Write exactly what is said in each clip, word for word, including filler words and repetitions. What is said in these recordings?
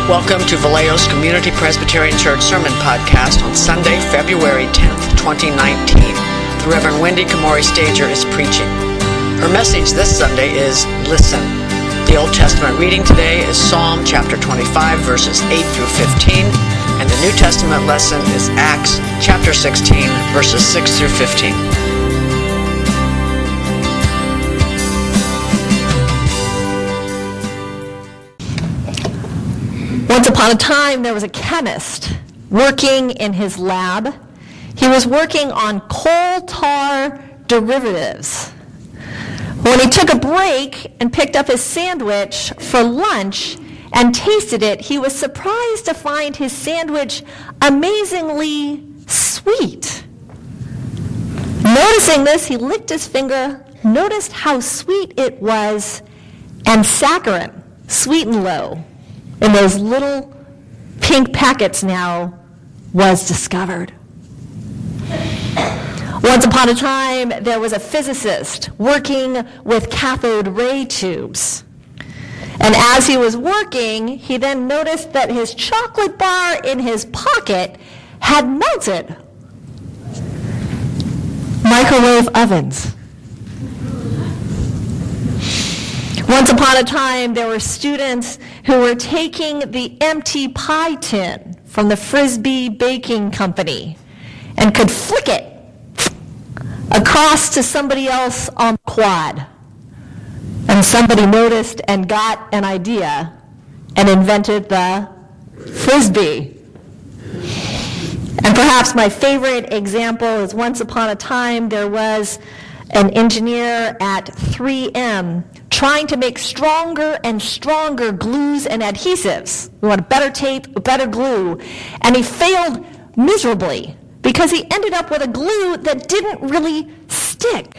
Welcome to Vallejo's Community Presbyterian Church Sermon Podcast on Sunday, February tenth, twenty nineteen. The Reverend Wendy Kamori Stager is preaching. Her message this Sunday is Listen. The Old Testament reading today is Psalm chapter twenty-five, verses eight through fifteen, and the New Testament lesson is Acts chapter sixteen, verses six through fifteen. Once upon a time, there was a chemist working in his lab. He was working on coal tar derivatives. When he took a break and picked up his sandwich for lunch and tasted it, he was surprised to find his sandwich amazingly sweet. Noticing this, he licked his finger, noticed how sweet it was, and saccharin, sweet and low, in those little pink packets now was discovered. Once upon a time, there was a physicist working with cathode ray tubes. And as he was working, he then noticed that his chocolate bar in his pocket had melted. Microwave ovens. Once upon a time, there were students who were taking the empty pie tin from the Frisbee Baking Company and could flick it across to somebody else on the quad. And somebody noticed and got an idea and invented the Frisbee. And perhaps my favorite example is once upon a time there was an engineer at three M trying to make stronger and stronger glues and adhesives. We want a better tape, a better glue. And he failed miserably because he ended up with a glue that didn't really stick.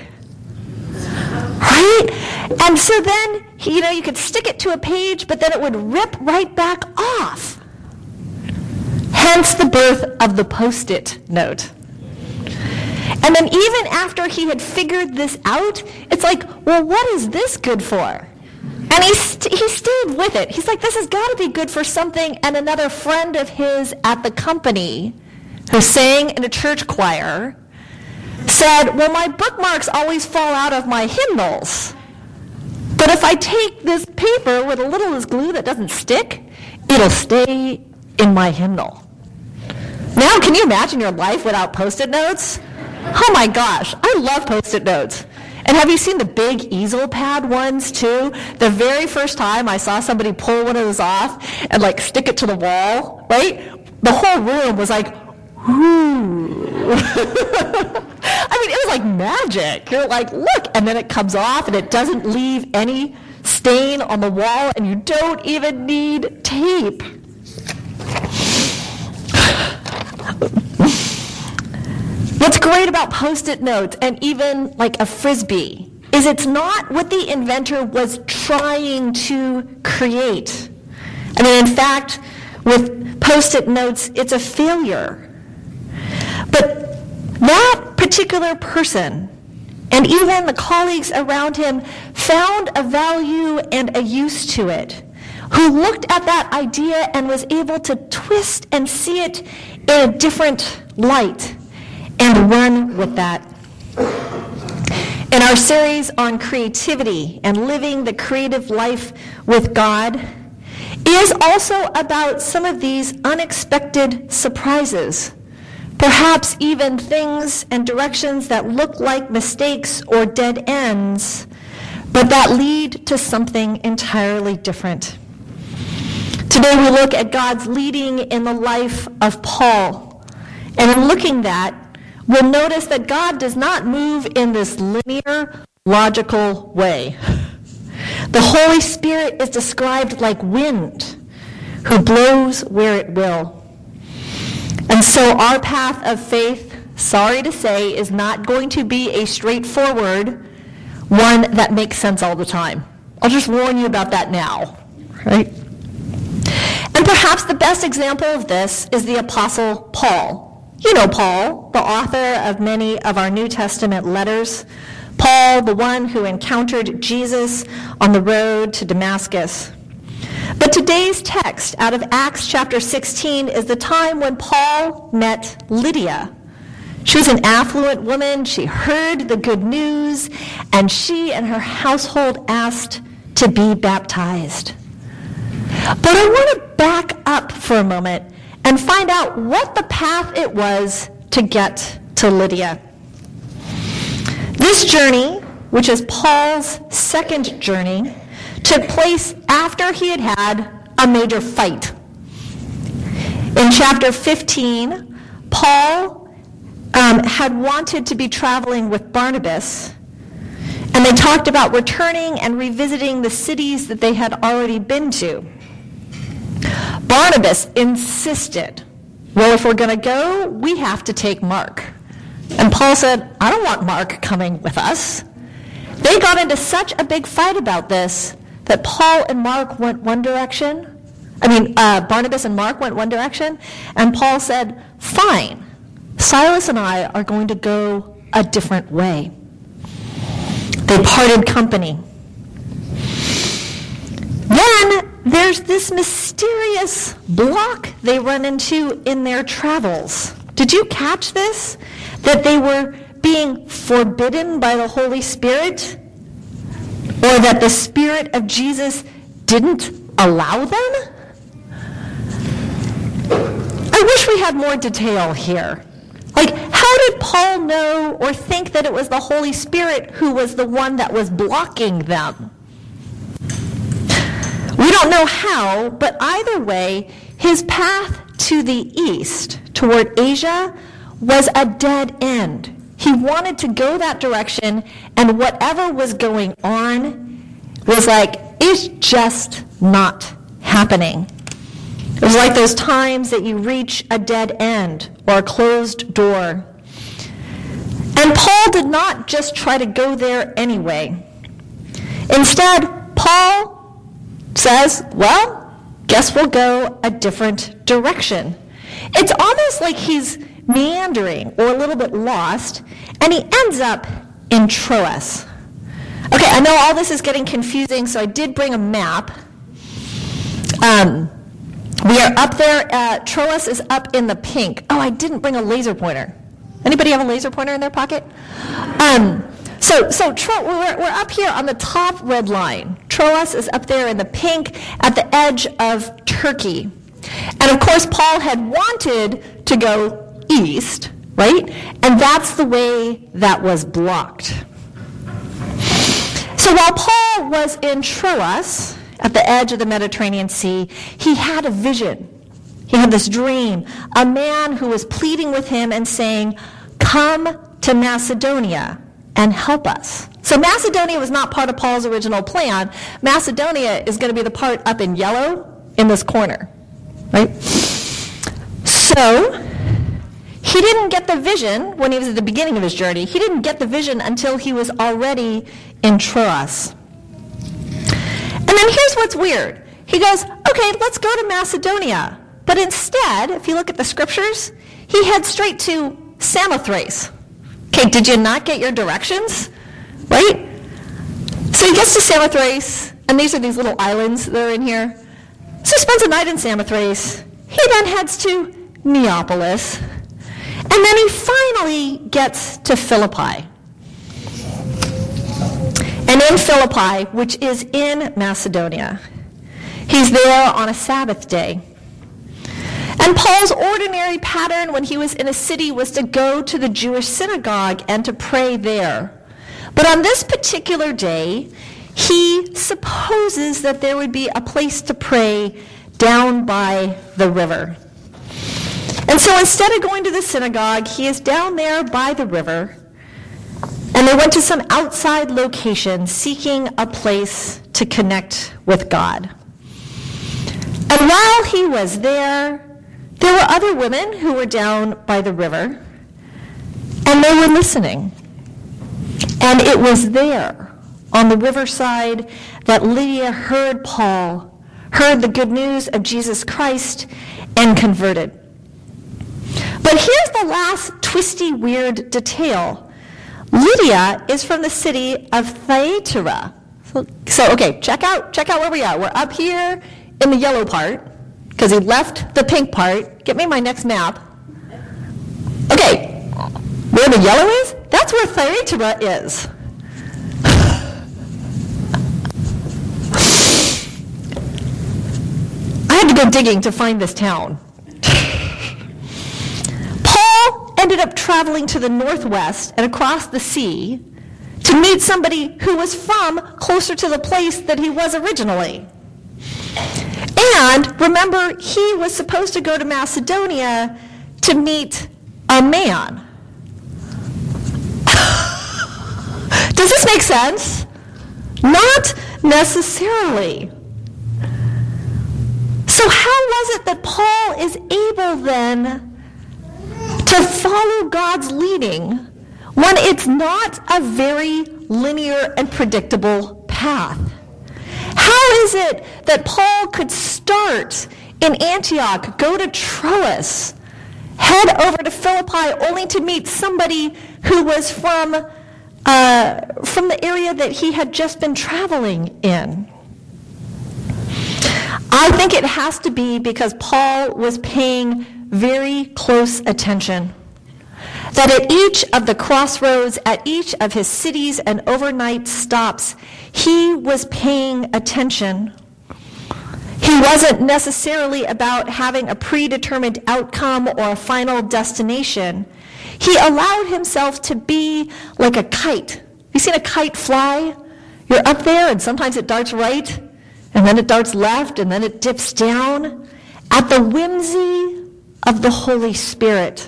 Right? And so then, you know, you could stick it to a page, but then it would rip right back off. Hence the birth of the Post-it note. And then even after he had figured this out, it's like, well, what is this good for? And he st- he stayed with it. He's like, this has got to be good for something. And another friend of his at the company, who sang in a church choir, said, well, my bookmarks always fall out of my hymnals. But if I take this paper with a little as glue that doesn't stick, it'll stay in my hymnal. Now, can you imagine your life without Post-it notes? Oh my gosh, I love Post-it notes. And have you seen the big easel pad ones too? The very first time I saw somebody pull one of those off and like stick it to the wall, right? The whole room was like, ooh. I mean, it was like magic. You're like, look, and then it comes off and it doesn't leave any stain on the wall and you don't even need tape. What's great about Post-it notes and even like a Frisbee is it's not what the inventor was trying to create. I mean, in fact, with Post-it notes, it's a failure. But that particular person and even the colleagues around him found a value and a use to it, who looked at that idea and was able to twist and see it in a different light and run with that. In our series on creativity and living the creative life with God is also about some of these unexpected surprises, perhaps even things and directions that look like mistakes or dead ends, but that lead to something entirely different. Today we look at God's leading in the life of Paul, and in looking at that, we'll notice that God does not move in this linear, logical way. The Holy Spirit is described like wind, who blows where it will. And so our path of faith, sorry to say, is not going to be a straightforward one that makes sense all the time. I'll just warn you about that now, right? And perhaps the best example of this is the Apostle Paul. You know Paul, the author of many of our New Testament letters. Paul, the one who encountered Jesus on the road to Damascus. But today's text out of Acts chapter sixteen is the time when Paul met Lydia. She was an affluent woman. She heard the good news, and she and her household asked to be baptized. But I want to back up for a moment and find out what the path it was to get to Lydia. This journey, which is Paul's second journey, took place after he had had a major fight. In chapter fifteen, Paul um, had wanted to be traveling with Barnabas, and they talked about returning and revisiting the cities that they had already been to. Barnabas insisted, well, if we're going to go, we have to take Mark. And Paul said, I don't want Mark coming with us. They got into such a big fight about this that Paul and Mark went one direction. I mean, uh, Barnabas and Mark went one direction. And Paul said, fine, Silas and I are going to go a different way. They parted company. Then there's this mysterious block they run into in their travels. Did you catch this? That they were being forbidden by the Holy Spirit? Or that the Spirit of Jesus didn't allow them? I wish we had more detail here. Like, how did Paul know or think that it was the Holy Spirit who was the one that was blocking them? We don't know how, but either way, his path to the east, toward Asia, was a dead end. He wanted to go that direction, and whatever was going on was like, it's just not happening. It was like those times that you reach a dead end or a closed door. And Paul did not just try to go there anyway. Instead, Paul says, well, guess we'll go a different direction. It's almost like he's meandering or a little bit lost, and he ends up in Troas. Okay, I know all this is getting confusing, so I did bring a map. Um, we are up there. Uh, Troas is up in the pink. Oh, I didn't bring a laser pointer. Anybody have a laser pointer in their pocket? Um, so, so Tro- we're, we're up here on the top red line. Troas is up there in the pink at the edge of Turkey. And of course, Paul had wanted to go east, right? And that's the way that was blocked. So while Paul was in Troas, at the edge of the Mediterranean Sea, he had a vision. He had this dream. A man who was pleading with him and saying, come to Macedonia and help us. So Macedonia was not part of Paul's original plan. Macedonia is going to be the part up in yellow in this corner, right? So he didn't get the vision when he was at the beginning of his journey. He didn't get the vision until he was already in Troas. And then here's what's weird. He goes, okay, let's go to Macedonia. But instead, if you look at the scriptures, he heads straight to Samothrace. Okay, did you not get your directions? Right? So he gets to Samothrace, and these are these little islands that are in here. So he spends a night in Samothrace. He then heads to Neapolis. And then he finally gets to Philippi. And in Philippi, which is in Macedonia, he's there on a Sabbath day. And Paul's ordinary pattern when he was in a city was to go to the Jewish synagogue and to pray there. But on this particular day, he supposes that there would be a place to pray down by the river. And so instead of going to the synagogue, he is down there by the river, and they went to some outside location seeking a place to connect with God. And while he was there, there were other women who were down by the river, and they were listening. And it was there, on the riverside, that Lydia heard Paul, heard the good news of Jesus Christ, and converted. But here's the last twisty, weird detail. Lydia is from the city of Thyatira. So, so, okay, check out check out where we are. We're up here in the yellow part, because he left the pink part. Get me my next map. Okay, where the yellow is, that's where Thyatira is. I had to go digging to find this town. Paul ended up traveling to the northwest and across the sea to meet somebody who was from closer to the place that he was originally. And remember, he was supposed to go to Macedonia to meet a man. Does this make sense? Not necessarily. So how was it that Paul is able then to follow God's leading when it's not a very linear and predictable path? How is it that Paul could start in Antioch, go to Troas, head over to Philippi, only to meet somebody who was from, uh, from the area that he had just been traveling in? I think it has to be because Paul was paying very close attention. That at each of the crossroads, at each of his cities and overnight stops, he was paying attention. He wasn't necessarily about having a predetermined outcome or a final destination. He allowed himself to be like a kite. You seen a kite fly? You're up there and sometimes it darts right, and then it darts left, and then it dips down at the whimsy of the Holy Spirit.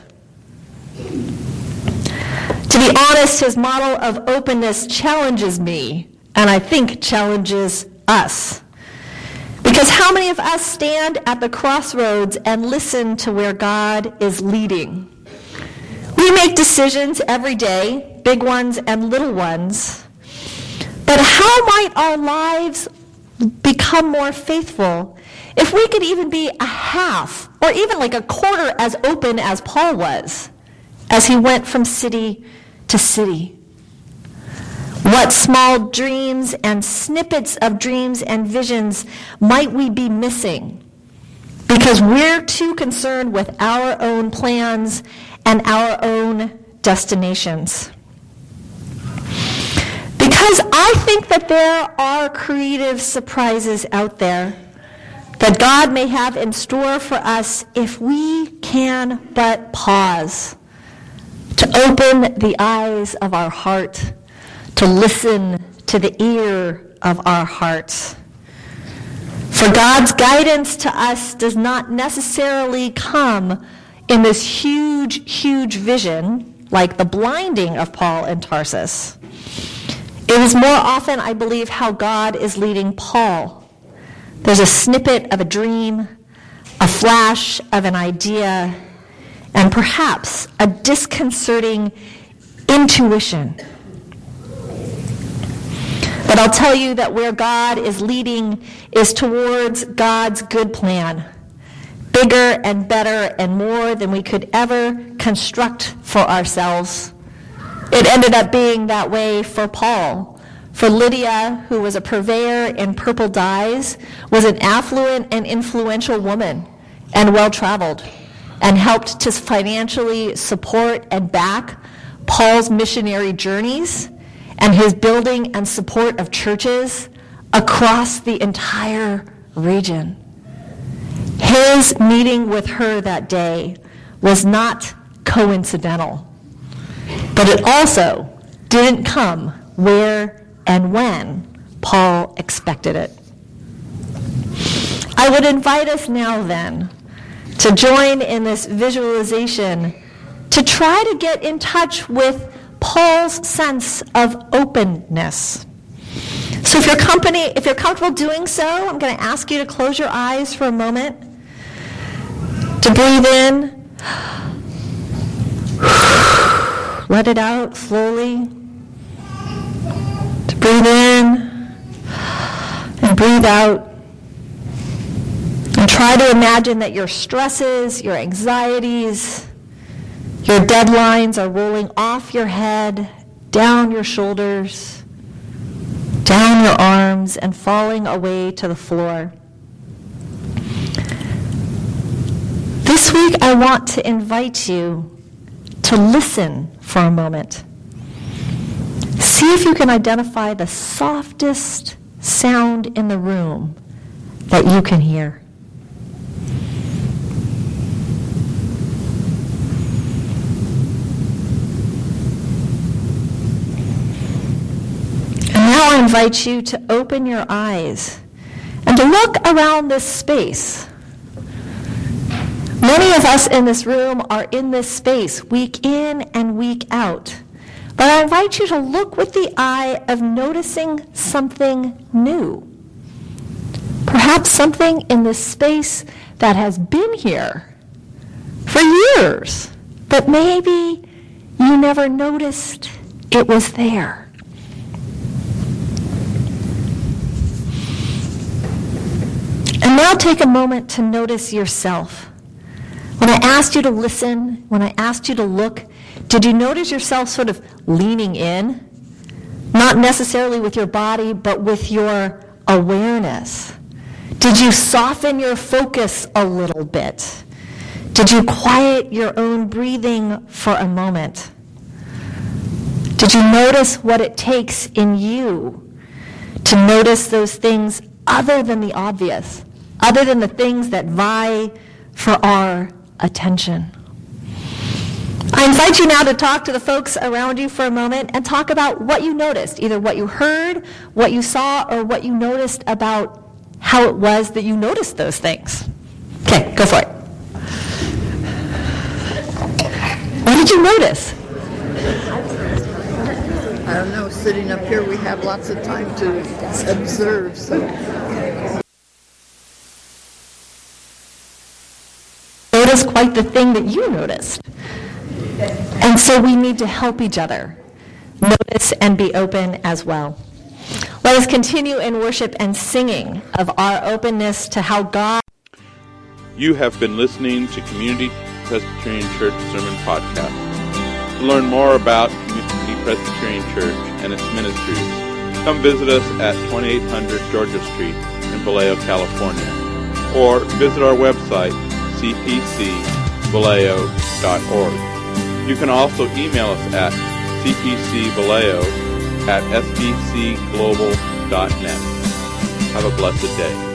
To be honest, his model of openness challenges me, and I think challenges us. Because how many of us stand at the crossroads and listen to where God is leading? We make decisions every day, big ones and little ones. But how might our lives become more faithful if we could even be a half or even like a quarter as open as Paul was as he went from city to city? What small dreams and snippets of dreams and visions might we be missing because we're too concerned with our own plans and our own destinations? Because I think that there are creative surprises out there that God may have in store for us if we can but pause, to open the eyes of our heart, to listen to the ear of our hearts. For God's guidance to us does not necessarily come in this huge, huge vision like the blinding of Paul in Tarsus. It is more often, I believe, how God is leading Paul. There's a snippet of a dream, a flash of an idea, and perhaps a disconcerting intuition. But I'll tell you that where God is leading is towards God's good plan, bigger and better and more than we could ever construct for ourselves. It ended up being that way for Paul. For Lydia, who was a purveyor in purple dyes, was an affluent and influential woman and well-traveled, and helped to financially support and back Paul's missionary journeys and his building and support of churches across the entire region. His meeting with her that day was not coincidental, but it also didn't come where and when Paul expected it. I would invite us now then to join in this visualization to try to get in touch with Paul's sense of openness. So if you're company, if you're comfortable doing so, I'm going to ask you to close your eyes for a moment, to breathe in, let it out slowly, to breathe in and breathe out, and try to imagine that your stresses, your anxieties, your deadlines are rolling off your head, down your shoulders, down your arms, and falling away to the floor. This week, I want to invite you to listen for a moment. See if you can identify the softest sound in the room that you can hear. And now I invite you to open your eyes and to look around this space. Many of us in this room are in this space week in and week out. But I invite you to look with the eye of noticing something new. Perhaps something in this space that has been here for years, but maybe you never noticed it was there. And now take a moment to notice yourself. When I asked you to listen, when I asked you to look, did you notice yourself sort of leaning in? Not necessarily with your body, but with your awareness. Did you soften your focus a little bit? Did you quiet your own breathing for a moment? Did you notice what it takes in you to notice those things other than the obvious, other than the things that vie for our attention? I invite you now to talk to the folks around you for a moment and talk about what you noticed, either what you heard, what you saw, or what you noticed about how it was that you noticed those things. Okay, go for it. What did you notice? I don't know, sitting up here we have lots of time to observe, so... Notice quite the thing that you noticed. And so we need to help each other notice and be open as well. Let us continue in worship and singing of our openness to how God... You have been listening to Community Presbyterian Church Sermon Podcast. To learn more about Community Presbyterian Church and its ministries, come visit us at twenty-eight hundred Georgia Street in Vallejo, California, or visit our website, c p c vallejo dot org. You can also email us at c p c vallejo at s b c global dot net. Have a blessed day.